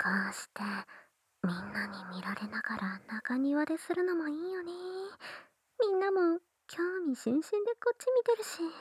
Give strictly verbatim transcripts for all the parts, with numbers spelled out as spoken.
うしてみんなに見られながら中庭でするのもいいよね。みんなも興味津々でこっち見てるし。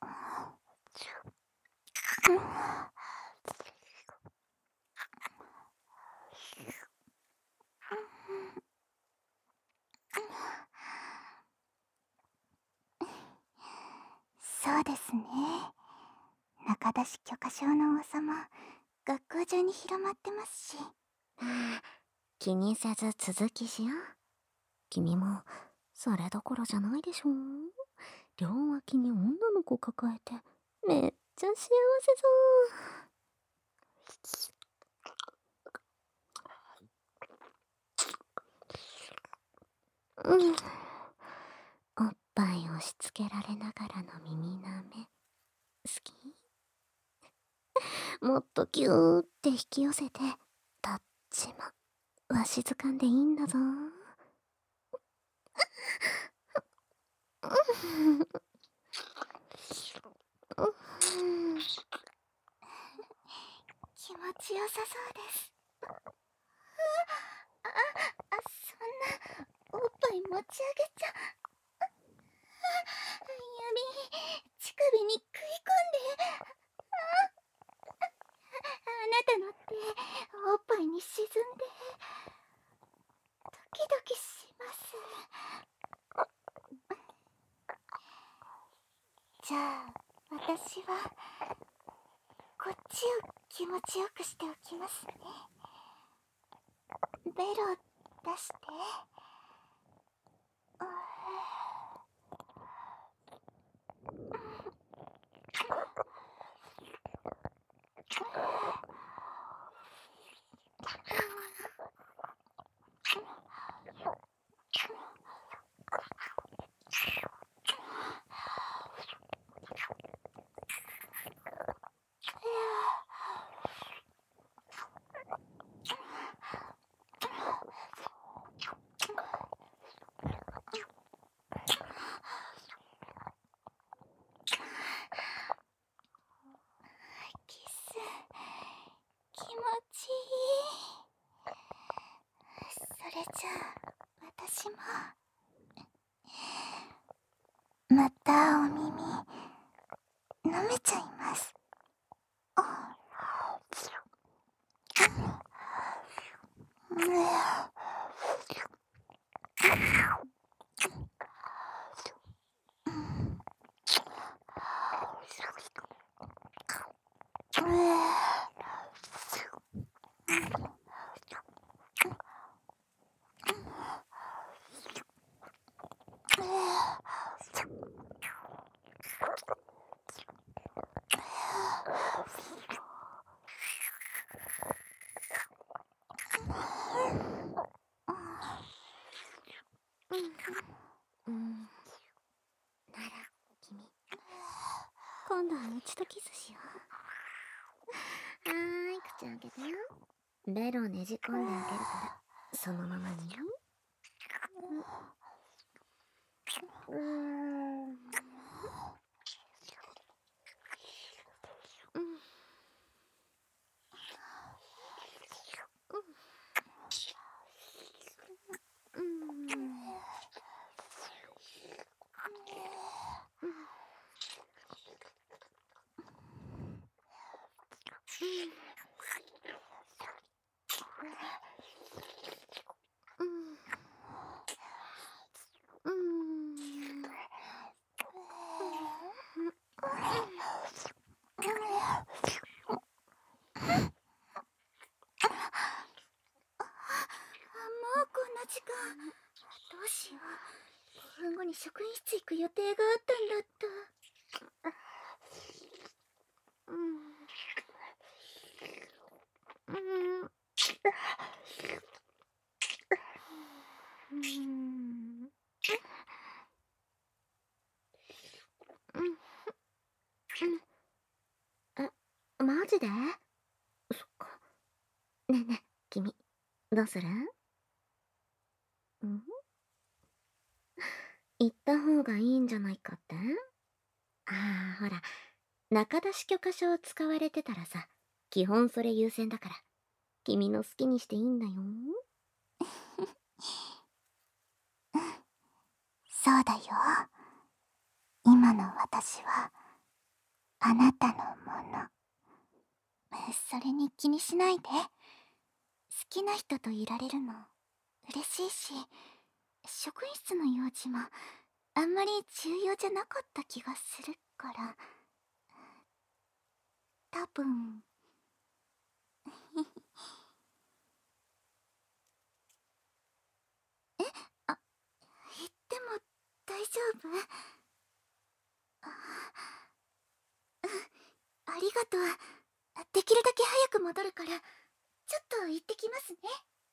そうですね。中出し許可証の噂も学校中に広まってますし。 気にせず続きしよう。君もそれどころじゃないでしょ。両脇に女の子抱えてめっちゃ幸せそう。うん。おっぱい押し付けられながらの耳なめ好き？もっとギューって引き寄せてどっちもわしづかんでいいんだぞ。 気持ちよさそうです。あ、あ、そんな、おっぱい持ち上げちゃ。指、乳首に食い込んで。あなたの手、おっぱいに沈んで。ドキドキします。じゃあ、私は、こっちを気持ちよくしておきますね。ベロ出して。キス、気持ちいい。それじゃあ、私も。またお耳、舐めちゃいます。 うん。なら君、今度はうちとキスしよう。はーい、口開けてよ。ベロねじ込んであげるからそのままによ。うーん。うん。うん。うん。 もうこんな時間。どうしよう。ごふんごに職員室行く予定があったんだった。 うん。うん。うん。え、マジで？そっか。ねえねえ、君、どうする？ん？行った方がいいんじゃないかって？ああ、ほら、中出し許可証を使われてたらさ、基本それ優先だから。 君の好きにしていいんだよ。 そうだよ。今の私はあなたのもの。それに気にしないで。好きな人といられるの嬉しいし、職員室の用事もあんまり重要じゃなかった気がするから、多分え、あ、言っても大丈夫？あ、うん、ありがとう。できるだけ早く戻るから、ちょっと行ってきますね。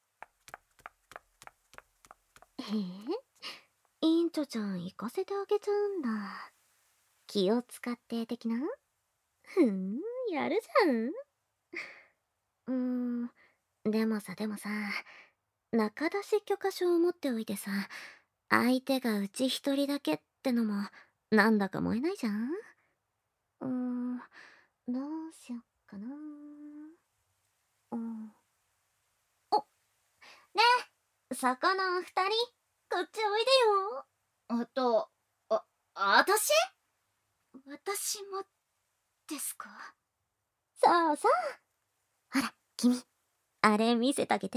へえ、委員長ちゃん行かせてあげちゃうんだ。気を使って的な？ふん、やるじゃん。うーん、でもさでもさ、中出し許可証を持っておいてさ、相手がうち一人だけってのもなんだか燃えないじゃん。うーん、どうしよっかな。うん。お、ねえ、そこの二人、こっちおいでよ。 あと、あ、あたし？私もですか？ そうそう。ほら、君、あれ見せてあげて。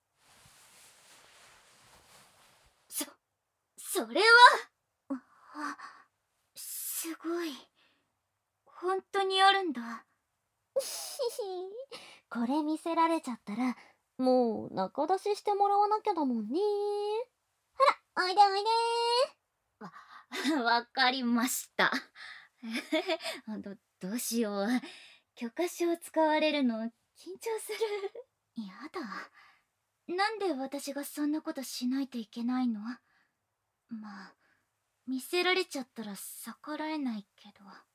そ、それは。あ、すごい。本当にあるんだ。 ひひ、これ見せられちゃったら、もう中出ししてもらわなきゃだもんね。ほら、おいでおいで。 わ、わかりました。ど、どうしよう。許可証使われるの緊張する。やだ。なんで私がそんなことしないといけないの？まあ、見せられちゃったら逆らえないけど。は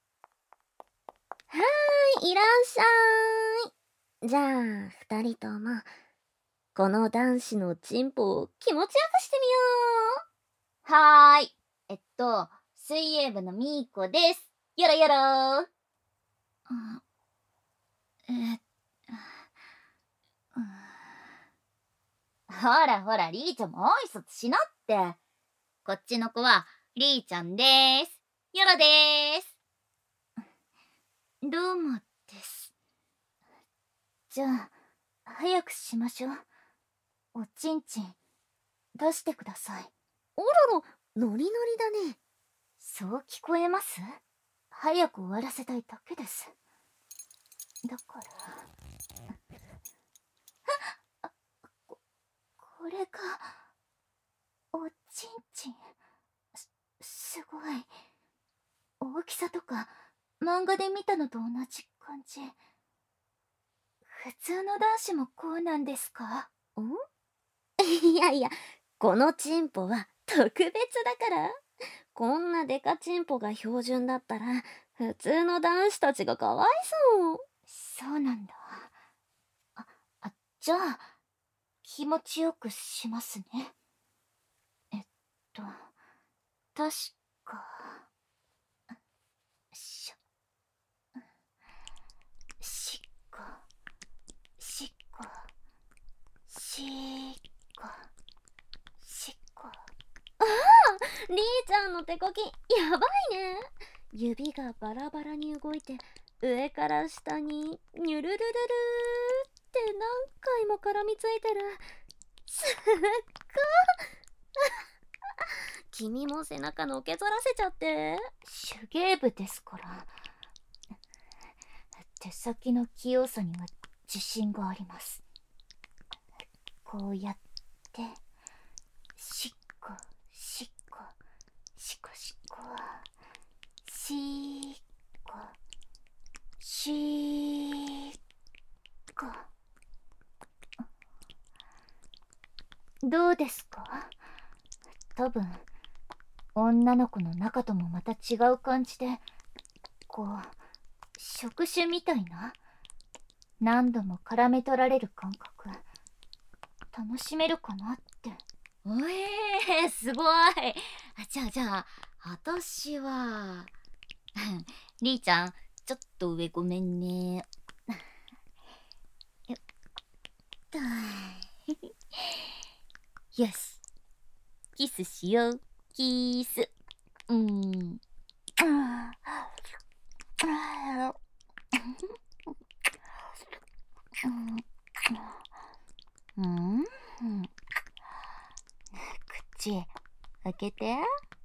ーい、いらっしゃい。じゃあ、二人とも、この男子のチンポを気持ちよくしてみよう。 はーい。えっと、水泳部のみーこです。よろよろー。え、うん、ほらほら、りーちゃんも挨拶しなって。こっちの子は、りーちゃんでーす。よろでーす。どうもです。じゃあ、早くしましょう。おちんちん、出してください。 おろろ、ノリノリだね。 そう聞こえます？早く終わらせたいだけです。だから。あ、こ、これが、おちんちん。す、すごい。大きさとか、漫画で見たのと同じ感じ。普通の男子もこうなんですか？ んいやいや、このチンポは特別だから。こんなデカチンポが標準だったら、普通の男子たちがかわいそう。 そうなんだ。あ、あ、じゃあ、気持ちよくしますね。えっと、確か、しょ、しっこ、しっこ、しっこ、しっこ。 りーちゃんの手こき、やばいね。指がバラバラに動いて、上から下に、ニュルルルルーって何回も絡みついてる。すっごい。君も背中のけぞらせちゃって。 手芸部ですから。手先の器用さには自信があります。こうやって、しっこ、しっこ、しこしこ、しっこ、しっこ。どうですか？多分、女の子の中ともまた違う感じで、こう、触手みたいな、何度も絡め取られる感覚、楽しめるかなって。 おえー、すごい。じゃあじゃあ、あたしはりーちゃん、ちょっと上ごめんね。よ、 よし、キスしよう。キース。うーん。うん。口開けて。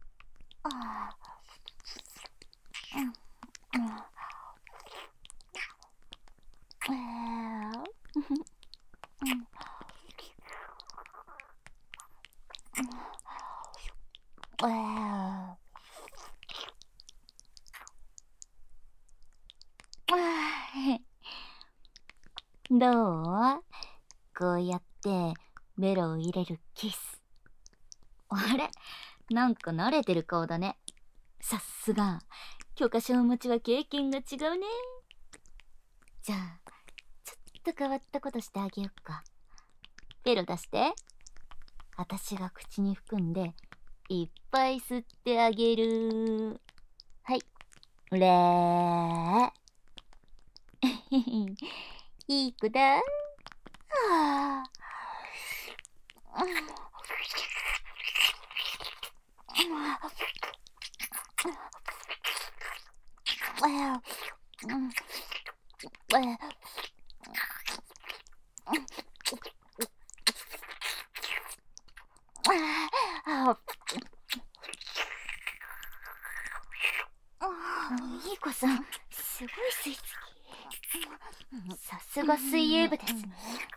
どう？こうやってベロを入れるキス。あれ？なんか慣れてる顔だね。さすが許可証持ちは経験が違うね。じゃあちょっと変わったことしてあげよっか。ベロ出して。私が口に含んでいっぱい吸ってあげる。はい、れーいい子だ。はあ。いい子さん、すごい吸い付き。さすが水泳部ですね。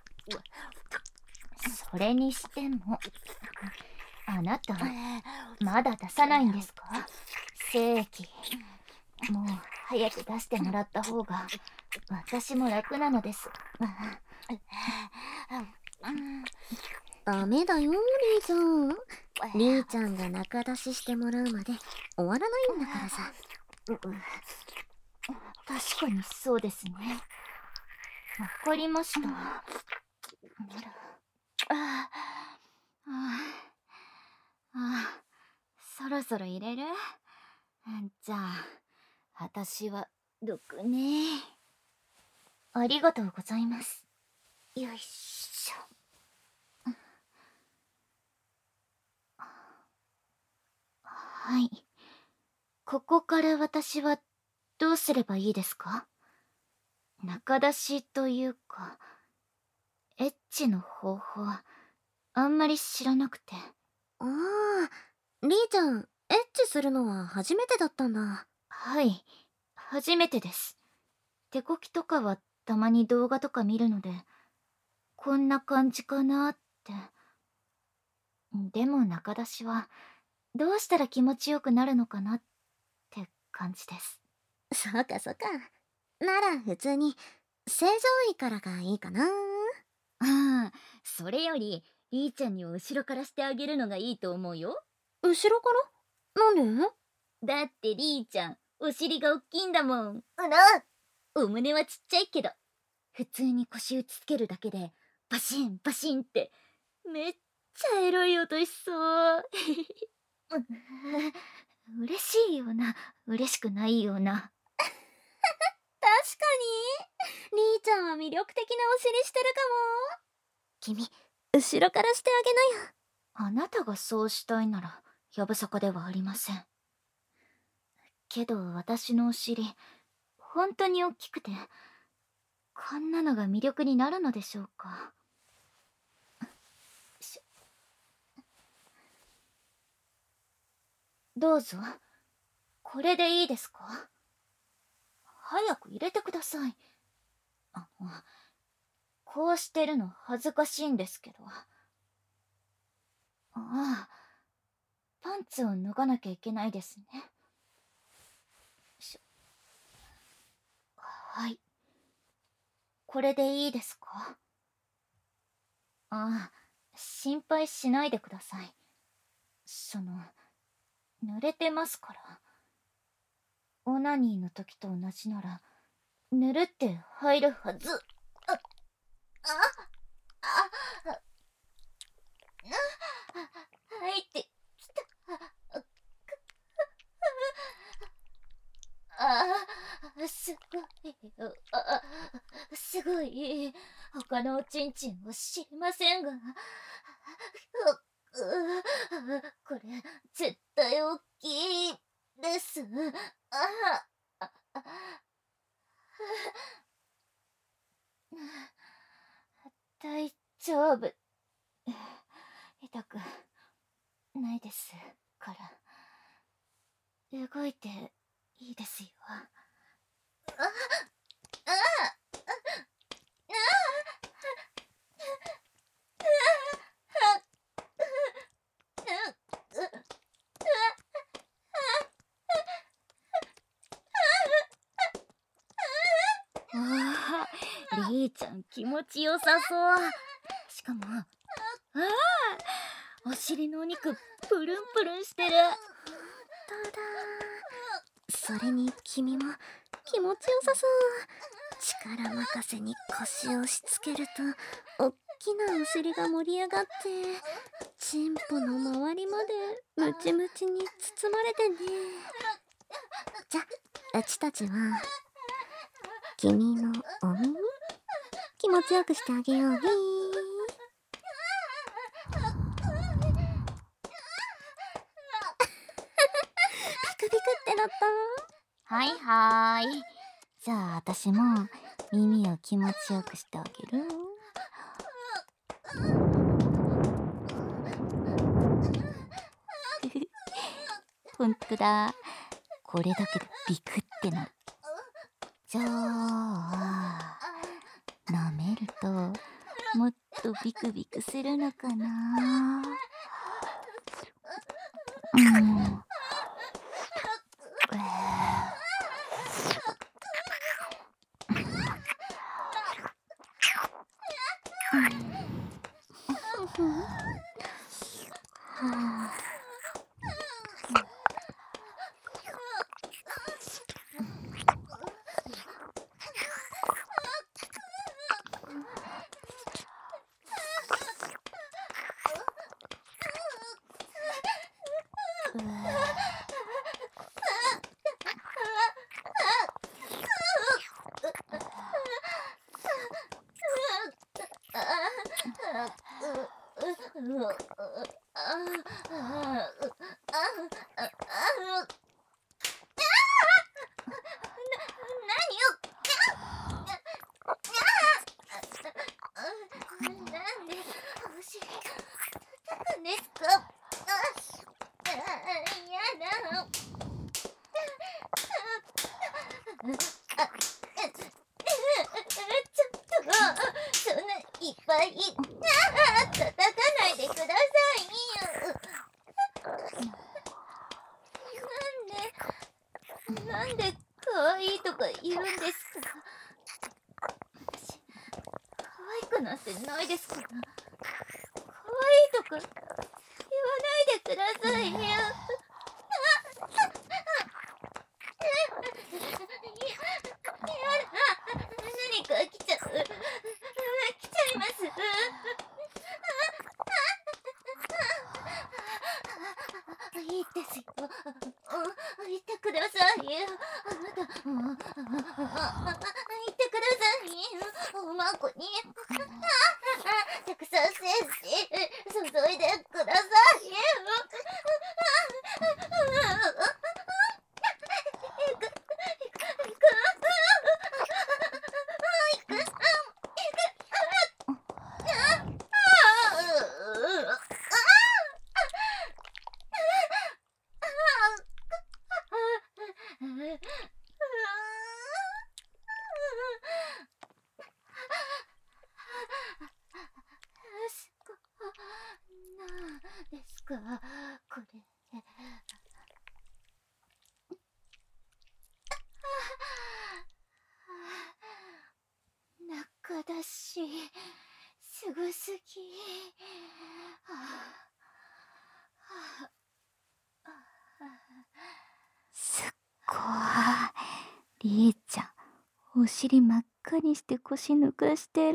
それにしても、あなたまだ出さないんですか？精液。もう早く出してもらった方が私も楽なのです。 ダメだよ、リーちゃん。リーちゃんが中出ししてもらうまで終わらないんだからさ。 確かにそうですね。わかりました。ああ、ああ、そろそろ入れる？じゃあ、私は毒ね。ありがとうございます。よいしょ。はい。ここから私はどうすればいいですか？中出しというか、エッチの方法、あんまり知らなくて。 ああ、リーちゃん、エッチするのは初めてだったんだ。 はい、初めてです。手こきとかはたまに動画とか見るので、こんな感じかなって。でも中出しは、どうしたら気持ちよくなるのかなって感じです。 そうかそうか。なら普通に正常位からがいいかな。 ああ、それよりリーちゃんに後ろからしてあげるのがいいと思うよ。 後ろからなんで？ だってリーちゃんお尻がおっきいんだもん。うな。お胸はちっちゃいけど、普通に腰打ちつけるだけでバシンバシンってめっちゃエロい音しそう。嬉しいような嬉しくないような。 確かにリーちゃんは魅力的なお尻してるかも。君、後ろからしてあげなよ。 あなたがそうしたいならやぶさかではありません。けど私のお尻本当に大きくて、こんなのが魅力になるのでしょうか。どうぞ。これでいいですか？早く入れてください。あの、こうしてるの恥ずかしいんですけど。ああ、パンツを脱がなきゃいけないですね。しはい。これでいいですか？ああ、心配しないでください。その、濡れてますから。オナニーの時と同じなら、ぬるって入るはず。あ、あ、あ、あ、入ってきた。ああ、すごい。あ、すごい。他のおちんちんは知りませんが、 これ絶対大きいです。あああ大丈夫。痛くないですから、動いていいですよ。あああああ、りーちゃん気持ちよさそう。しかも、ああ、お尻のお肉プルンプルンしてる。 ただそれに君も気持ちよさそう。力任せに腰を押し付けるとおっきなお尻が盛り上がってチンポの周りまでムチムチに包まれてね。じゃうちたちは君のお耳気持ちよくしてあげようね。ビクビクってなった。 はいはーい。じゃあ私も耳を気持ちよくしてあげる。ほんとだ。これだけでビクってなる。じゃあ舐めるともっとビクビクするのかな。うんなんで可愛いとか言うんですか。私可愛くなんてないですから。可愛いとか言わないでくださいよ。何か来ちゃう。来ちゃいます。いいですよ。言ってくださいよ。あなた、言ってくださいよ。おまこに。たくさん精子注いでくださいよ。ですか、これ。中だし、すごすぎ。 すっごー。りーちゃん、お尻真っ赤にして腰抜かしてる。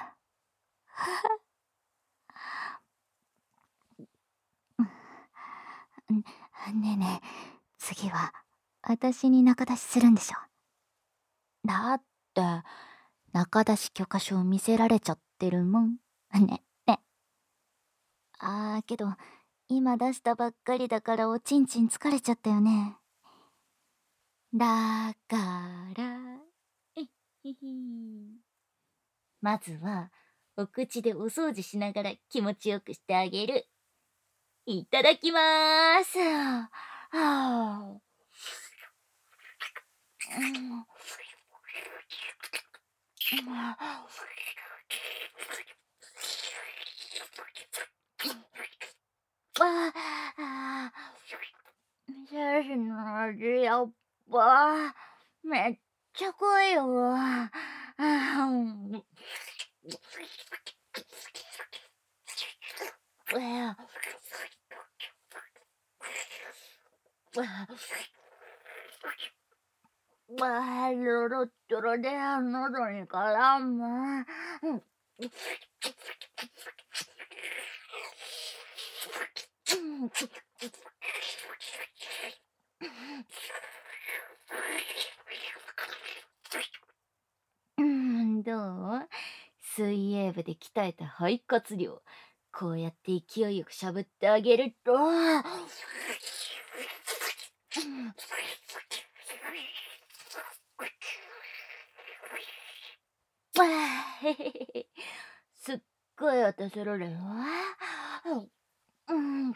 ねえねえ、次は私に中出しするんでしょ。だって中出し許可証見せられちゃってるもん。ねね。 あーけど今出したばっかりだからおちんちん疲れちゃったよね。 だからえひひまずはお口でお掃除しながら気持ちよくしてあげる。いただきまーす。はあうんああ、シャシの味やっぱめっちゃ濃いよ。あーわあ、ロロットロで喉に絡む。うん、どう？水泳部で鍛えた肺活量。こうやって勢いよくしゃぶってあげると。わあへへへすっごい音するれよ。うん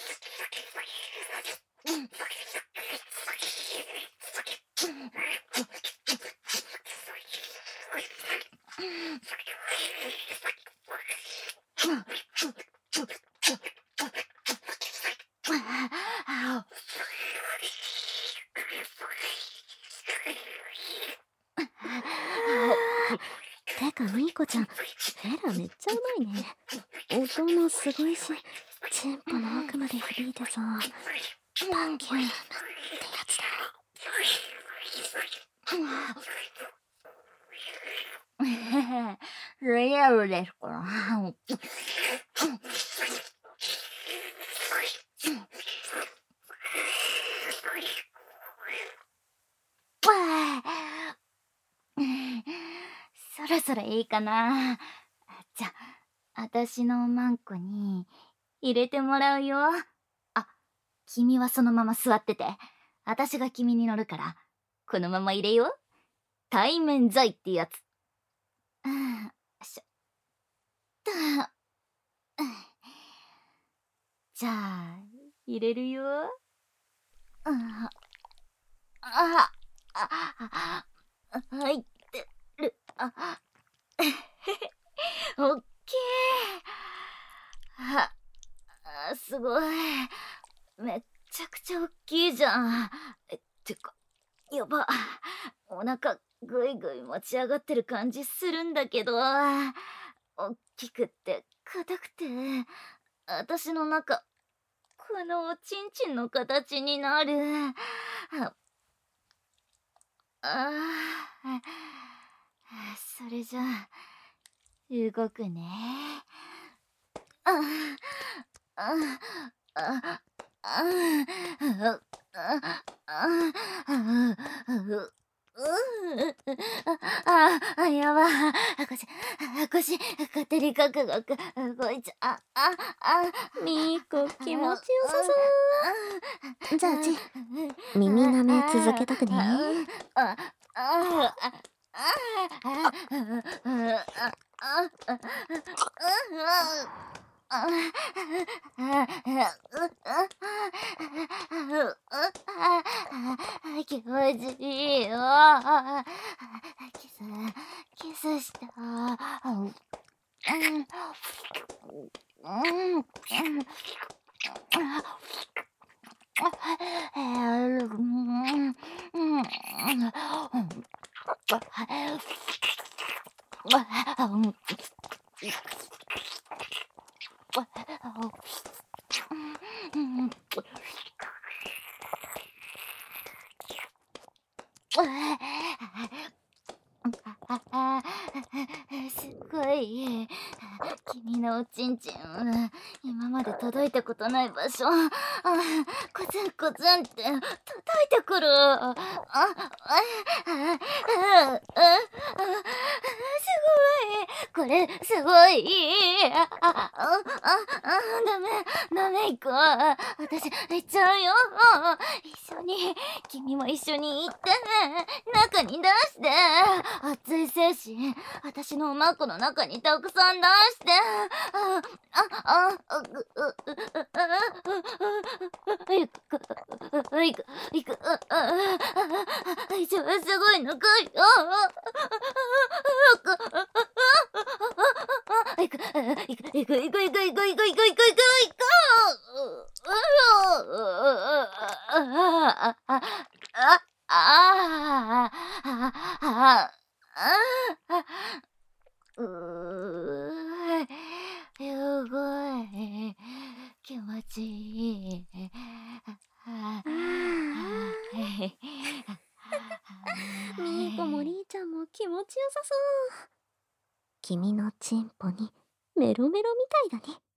てかミーコちゃん、フェラめっちゃうまいね。音もすごいし、チンポの奥まで響いてさ、パンキューってやつだ。 リアルですから。そろそろいいかな。じゃあ、あたしのマンコに入れてもらうよ。あ、君はそのまま座ってて。あたしが君に乗るから、このまま入れよう。対面罪ってやつ。うんしょっと。じゃあ、入れるよ。あ、あ、あ、あ、入ってる。あ、おっきい。あ、あすごい。めっちゃくちゃおっきいじゃん。え、ってか、やば。お腹ぐいぐい持ち上がってる感じするんだけど、おっきくって硬くて、あたしの中、このおちんちんの形になる。ああー、それじゃあ、動くね。ああああああやば腰腰勝手にガクガク動いちゃあああミーコ気持ちよさそう。じゃあち、耳舐め続けたくね。 ああ気持ちいいよ。キス、キスした。すごい君のおちんちん、今まで届いたことない場所、あコツンコツンって叩いてくる。ああああすごい、これすごい。ああああダメダメ行く。私行っちゃうよ。一緒に、君も一緒に行って、中に出して、熱い精子、私のおまっこの中にたくさん出して、あ、あ、あ、あ、ぐ、う、う、う、いく、いく、いく、あ、あ、あ、一応すごいのかいよ。いく、いく、いく、いく、いく、いく、いく、いく、いく、いく、いく、いく、いく。ああああああうーすごい気持ちいい。 ああみーこもりーちゃんも気持ちよさそう。君のチンポにメロメロみたいだね。